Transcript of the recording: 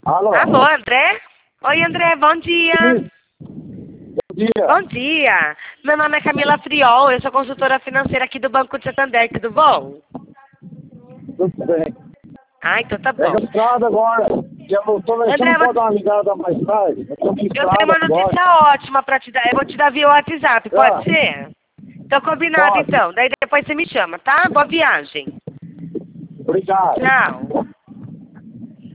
Alô? Alô, André? Oi, André, bom dia. Sim. Bom dia. Bom dia. Meu nome é Camila Friol, eu sou consultora financeira aqui do Banco de Santander, tudo bom? Tudo bem. Ah, então tá Pega bom. a estrada agora. Você André, não pode dar uma ligada mais tarde? Eu tô em eu tenho estrada uma agora. notícia ótima pra te dar. Eu vou te dar via WhatsApp, pode ser? Tô combinado Pode. então. Daí depois você me chama, tá? Boa viagem. Obrigado. Tchau.